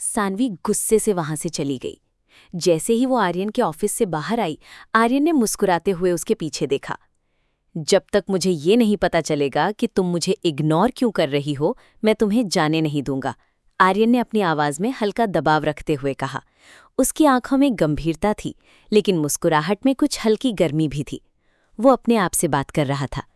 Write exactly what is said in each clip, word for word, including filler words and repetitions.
सानवी गुस्से से वहां से चली गई। जैसे ही वो आर्यन के ऑफिस से बाहर आई, आर्यन ने मुस्कुराते हुए उसके पीछे देखा। जब तक मुझे ये नहीं पता चलेगा कि तुम मुझे इग्नोर क्यों कर रही हो, मैं तुम्हें जाने नहीं दूंगा, आर्यन ने अपनी आवाज में हल्का दबाव रखते हुए कहा। उसकी आंखों में गंभीरता थी, लेकिन मुस्कुराहट में कुछ हल्की गर्मी भी थी। वो अपने आप से बात कर रहा था।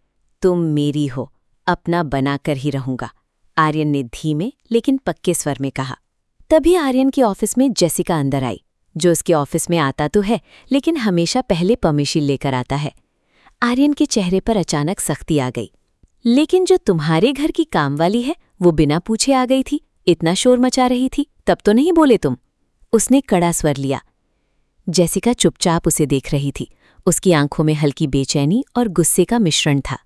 तुम मेरी हो, अपना बनाकर ही रहूंगा, आर्यन ने धीमे लेकिन पक्के स्वर में कहा। तभी आर्यन के ऑफिस में जेसिका अंदर आई, जो उसके ऑफिस में आता तो है लेकिन हमेशा पहले परमिशन लेकर आता है। आर्यन के चेहरे पर अचानक सख्ती आ गई। लेकिन जो तुम्हारे घर की कामवाली है वो बिना पूछे आ गई थी, इतना शोर मचा रही थी, तब तो नहीं बोले तुम? उसने कड़ा स्वर लिया। जेसिका चुपचाप उसे देख रही थी। उसकी आंखों में हल्की बेचैनी और गुस्से का मिश्रण था।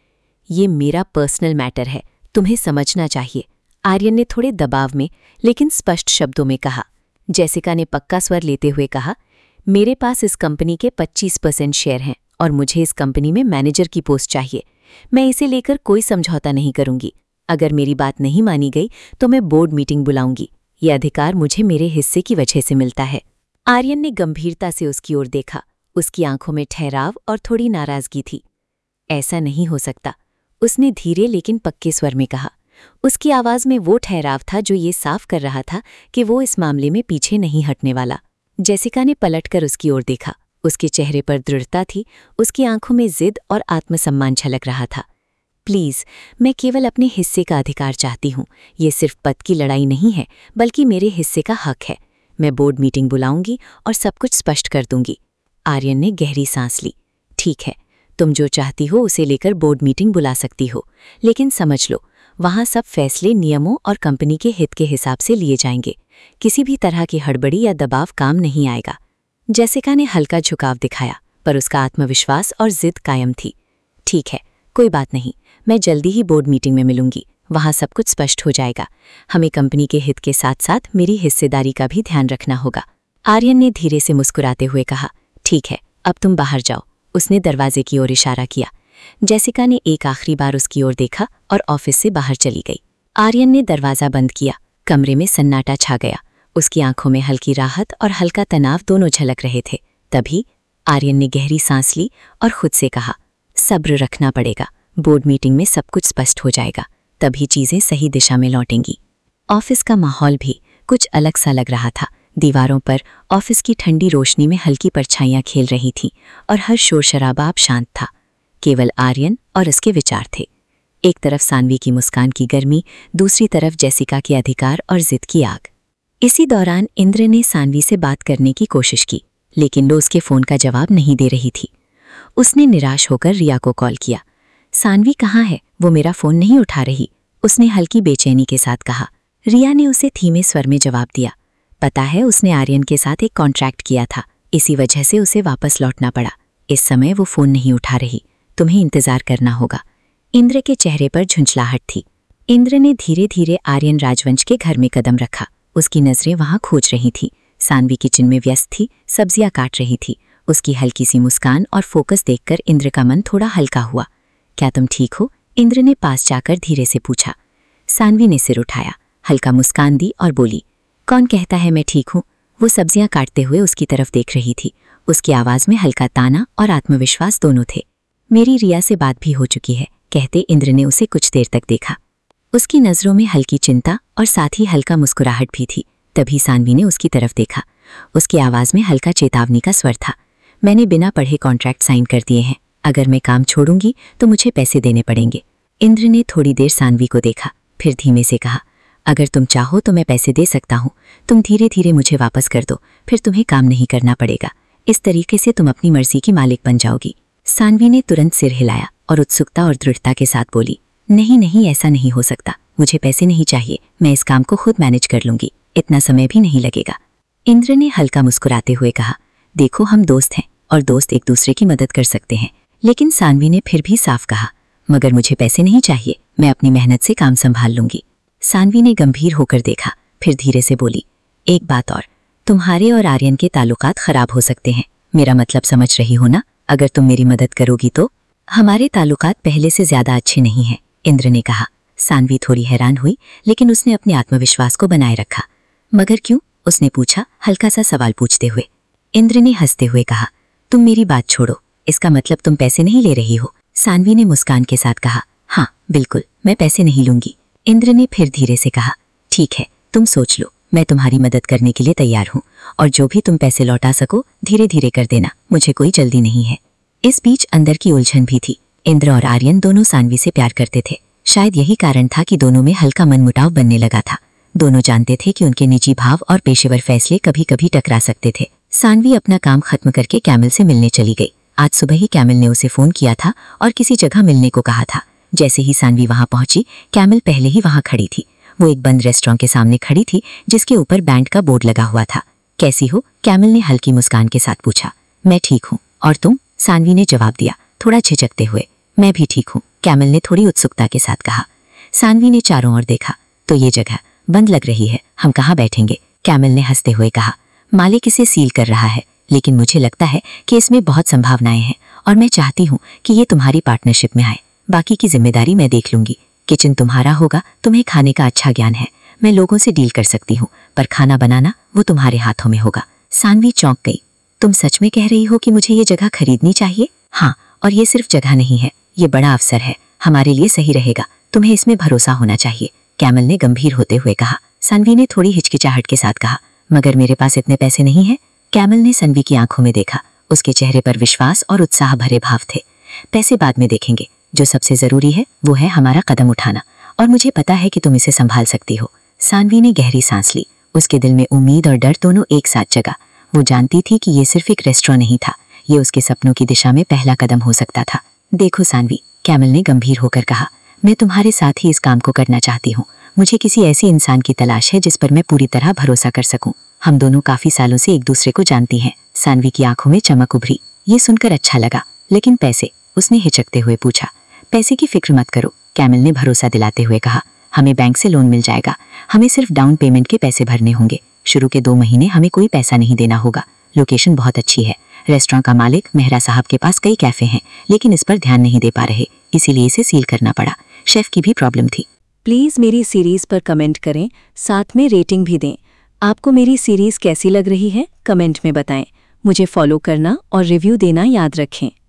ये मेरा पर्सनल मैटर है, तुम्हें समझना चाहिए, आर्यन ने थोड़े दबाव में लेकिन स्पष्ट शब्दों में कहा। जेसिका ने पक्का स्वर लेते हुए कहा, मेरे पास इस कंपनी के पच्चीस परसेंट शेयर हैं और मुझे इस कंपनी में मैनेजर की पोस्ट चाहिए। मैं इसे लेकर कोई समझौता नहीं करूंगी। अगर मेरी बात नहीं मानी गई तो मैं बोर्ड मीटिंग बुलाऊंगी। ये अधिकार मुझे मेरे हिस्से की वजह से मिलता है। आर्यन ने गंभीरता से उसकी ओर देखा। उसकी आंखों में ठहराव और थोड़ी नाराजगी थी। ऐसा नहीं हो सकता, उसने धीरे लेकिन पक्के स्वर में कहा। उसकी आवाज में वो ठहराव था जो ये साफ कर रहा था कि वो इस मामले में पीछे नहीं हटने वाला। जेसिका ने पलटकर उसकी ओर देखा। उसके चेहरे पर दृढ़ता थी, उसकी आंखों में जिद और आत्मसम्मान झलक रहा था। प्लीज, मैं केवल अपने हिस्से का अधिकार चाहती हूँ। ये सिर्फ पद की लड़ाई नहीं है, बल्कि मेरे हिस्से का हक है। मैं बोर्ड मीटिंग बुलाऊंगी और सब कुछ स्पष्ट कर दूंगी। आर्यन ने गहरी सांस ली। ठीक है, तुम जो चाहती हो उसे लेकर बोर्ड मीटिंग बुला सकती हो, लेकिन समझ लो, वहां सब फैसले नियमों और कंपनी के हित के हिसाब से लिए जाएंगे। किसी भी तरह की हड़बड़ी या दबाव काम नहीं आएगा। जेसिका ने हल्का झुकाव दिखाया, पर उसका आत्मविश्वास और जिद कायम थी। ठीक है, कोई बात नहीं, मैं जल्दी ही बोर्ड मीटिंग में मिलूंगी। वहां सब कुछ स्पष्ट हो जाएगा। हमें कंपनी के हित के साथ साथ मेरी हिस्सेदारी का भी ध्यान रखना होगा। आर्यन ने धीरे से मुस्कुराते हुए कहा। ठीक है, अब तुम बाहर जाओ, उसने दरवाजे की ओर इशारा किया। जेसिका ने एक आखिरी बार उसकी ओर देखा और ऑफिस से बाहर चली गई। आर्यन ने दरवाजा बंद किया। कमरे में सन्नाटा छा गया। उसकी आंखों में हल्की राहत और हल्का तनाव दोनों झलक रहे थे। तभी आर्यन ने गहरी सांस ली और खुद से कहा, सब्र रखना पड़ेगा, बोर्ड मीटिंग में सब कुछ स्पष्ट हो जाएगा, तभी चीजें सही दिशा में लौटेंगी। ऑफिस का माहौल भी कुछ अलग सा लग रहा था। दीवारों पर ऑफिस की ठंडी रोशनी में हल्की परछाइयां खेल रही थीं और हर शोर शराबा अब शांत था। केवल आर्यन और उसके विचार थे। एक तरफ सानवी की मुस्कान की गर्मी, दूसरी तरफ जेसिका के अधिकार और जिद की आग। इसी दौरान इंद्र ने सानवी से बात करने की कोशिश की, लेकिन वो उसके फोन का जवाब नहीं दे रही थी। उसने निराश होकर रिया को कॉल किया। सानवी कहाँ है? वो मेरा फोन नहीं उठा रही, उसने हल्की बेचैनी के साथ कहा। रिया ने उसे धीमे स्वर में जवाब दिया। पता है, उसने आर्यन के साथ एक कॉन्ट्रैक्ट किया था, इसी वजह से उसे वापस लौटना पड़ा। इस समय वो फोन नहीं उठा रही, तुम्हें इंतजार करना होगा। इंद्र के चेहरे पर झुंझलाहट थी। इंद्र ने धीरे धीरे आर्यन राजवंश के घर में कदम रखा। उसकी नजरें वहां खोज रही थी। सानवी किचन में व्यस्त थी, सब्जियां काट रही थी। उसकी हल्की सी मुस्कान और फोकस देखकर इंद्र का मन थोड़ा हल्का हुआ। क्या तुम ठीक हो? इंद्र ने पास जाकर धीरे से पूछा। सानवी ने सिर उठाया, हल्का मुस्कान दी और बोली, कौन कहता है मैं ठीक हूँ? वो सब्जियां काटते हुए उसकी तरफ देख रही थी। उसकी आवाज में हल्का ताना और आत्मविश्वास दोनों थे। मेरी रिया से बात भी हो चुकी है, कहते इंद्र ने उसे कुछ देर तक देखा। उसकी नजरों में हल्की चिंता और साथ ही हल्का मुस्कुराहट भी थी। तभी सानवी ने उसकी तरफ देखा। उसकी आवाज में हल्का चेतावनी का स्वर था। मैंने बिना पढ़े कॉन्ट्रैक्ट साइन कर दिए हैं, अगर मैं काम छोड़ूंगी तो मुझे पैसे देने पड़ेंगे। इंद्र ने थोड़ी देर सानवी को देखा, फिर धीमे से कहा, अगर तुम चाहो तो मैं पैसे दे सकता हूँ, तुम धीरे धीरे मुझे वापस कर दो, फिर तुम्हें काम नहीं करना पड़ेगा। इस तरीके से तुम अपनी मर्जी की मालिक बन जाओगी। सानवी ने तुरंत सिर हिलाया और उत्सुकता और दृढ़ता के साथ बोली, नहीं नहीं, ऐसा नहीं हो सकता, मुझे पैसे नहीं चाहिए, मैं इस काम को खुद मैनेज कर लूंगी, इतना समय भी नहीं लगेगा। इंद्र ने हल्का मुस्कुराते हुए कहा, देखो हम दोस्त हैं और दोस्त एक दूसरे की मदद कर सकते हैं। लेकिन सानवी ने फिर भी साफ कहा, मगर मुझे पैसे नहीं चाहिए, मैं अपनी मेहनत से काम संभाल लूंगी। सानवी ने गंभीर होकर देखा, फिर धीरे से बोली, एक बात और, तुम्हारे और आर्यन के ताल्लुकात खराब हो सकते हैं, मेरा मतलब समझ रही हो ना? अगर तुम मेरी मदद करोगी तो। हमारे ताल्लुकात पहले से ज्यादा अच्छे नहीं हैं, इंद्र ने कहा। सानवी थोड़ी हैरान हुई, लेकिन उसने अपने आत्मविश्वास को बनाए रखा। मगर क्यों? उसने पूछा, हल्का सा सवाल पूछते हुए। इंद्र ने हंसते हुए कहा, तुम मेरी बात छोड़ो, इसका मतलब तुम पैसे नहीं ले रही हो? सानवी ने मुस्कान के साथ कहा, हाँ बिल्कुल, मैं पैसे नहीं लूंगी। इंद्र ने फिर धीरे से कहा, ठीक है, तुम सोच लो, मैं तुम्हारी मदद करने के लिए तैयार हूँ, और जो भी तुम पैसे लौटा सको धीरे धीरे कर देना, मुझे कोई जल्दी नहीं है। इस बीच अंदर की उलझन भी थी। इंद्र और आर्यन दोनों सानवी से प्यार करते थे। शायद यही कारण था कि दोनों में हल्का मनमुटाव बनने लगा था। दोनों जानते थे कि उनके निजी भाव और पेशेवर फैसले कभी कभी टकरा सकते थे। सानवी अपना काम खत्म करके कैमल से मिलने चली गई। आज सुबह ही कैमल ने उसे फोन किया था और किसी जगह मिलने को कहा था। जैसे ही सानवी वहां पहुंची, कैमल पहले ही वहां खड़ी थी। वो एक बंद रेस्टोरेंट के सामने खड़ी थी जिसके ऊपर बैंड का बोर्ड लगा हुआ था। कैसी हो? कैमल ने हल्की मुस्कान के साथ पूछा। मैं ठीक हूँ, और तुम? सानवी ने जवाब दिया, थोड़ा झिझकते हुए। मैं भी ठीक हूँ, कैमल ने थोड़ी उत्सुकता के साथ कहा। सानवी ने चारों ओर देखा, तो ये जगह बंद लग रही है, हम कहाँ बैठेंगे? कैमल ने हंसते हुए कहा, मालिक इसे सील कर रहा है, लेकिन मुझे लगता है कि इसमें बहुत संभावनाएं हैं और मैं चाहती हूँ कि ये तुम्हारी पार्टनरशिप में आए। बाकी की जिम्मेदारी मैं देख लूंगी। किचन तुम्हारा होगा, तुम्हें खाने का अच्छा ज्ञान है, मैं लोगों से डील कर सकती हूँ, पर खाना बनाना वो तुम्हारे हाथों में होगा। सानवी चौंक गई। तुम सच में कह रही हो कि मुझे ये जगह खरीदनी चाहिए? हाँ, और ये सिर्फ जगह नहीं है, ये बड़ा अवसर है, हमारे लिए सही रहेगा, तुम्हें इसमें भरोसा होना चाहिए, कैमल ने गंभीर होते हुए कहा। सानवी ने थोड़ी हिचकिचाहट के साथ कहा, मगर मेरे पास इतने पैसे नहीं हैं। कैमल ने सानवी की आंखों में देखा, उसके चेहरे पर विश्वास और उत्साह भरे भाव थे। पैसे बाद में देखेंगे, जो सबसे जरूरी है वो है हमारा कदम उठाना, और मुझे पता है कि तुम इसे संभाल सकती हो। सानवी ने गहरी सांस ली। उसके दिल में उम्मीद और डर दोनों एक साथ जगा। वो जानती थी कि ये सिर्फ एक रेस्टोरेंट नहीं था, ये उसके सपनों की दिशा में पहला कदम हो सकता था। देखो सानवी, कैमल ने गंभीर होकर कहा, मैं तुम्हारे साथ ही इस काम को करना चाहती हूँ। मुझे किसी ऐसी इंसान की तलाश है जिस पर मैं पूरी तरह भरोसा कर सकूं। हम दोनों काफी सालों से एक दूसरे को जानती हैं। सानवी की आंखों में चमक उभरी। ये सुनकर अच्छा लगा, लेकिन पैसे? उसने हिचकते हुए पूछा। पैसे की फिक्र मत करो, कैमल ने भरोसा दिलाते हुए कहा, हमें बैंक से लोन मिल जाएगा। हमें सिर्फ डाउन पेमेंट के पैसे भरने होंगे। शुरू के दो महीने हमें कोई पैसा नहीं देना होगा। लोकेशन बहुत अच्छी है। रेस्टोरेंट का मालिक मेहरा साहब के पास कई कैफे हैं, लेकिन इस पर ध्यान नहीं दे पा रहे, इसीलिए इसे सील करना पड़ा। शेफ की भी प्रॉब्लम थी। प्लीज़ मेरी सीरीज़ पर कमेंट करें, साथ में रेटिंग भी दें। आपको मेरी सीरीज़ कैसी लग रही है कमेंट में बताएं। मुझे फॉलो करना और रिव्यू देना याद रखें।